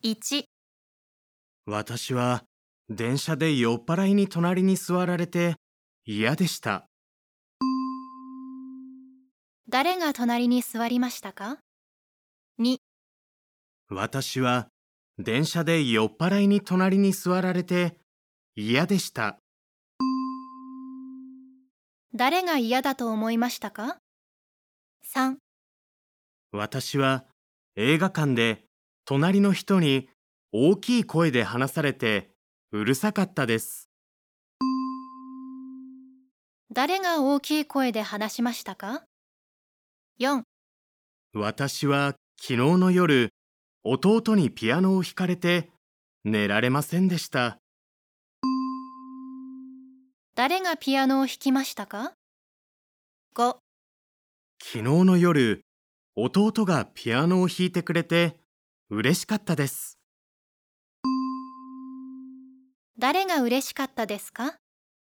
1、 私は電車で酔っ払いに隣に座られて嫌でした。 誰が隣に座りましたか？ 2、 私は電車で酔っ払いに隣に座られて嫌でした。 誰が嫌だと思いましたか？ 3、 私は映画館で隣の人に大きい声で話されてうるさかったです。 誰が大きい声で話しましたか？ 4、 私は昨日の夜、弟にピアノを弾かれて寝られませんでした。 誰がピアノを弾きましたか？ 5、 昨日の夜、弟がピアノを弾いてくれて嬉しかったです。 誰が嬉しかったですか？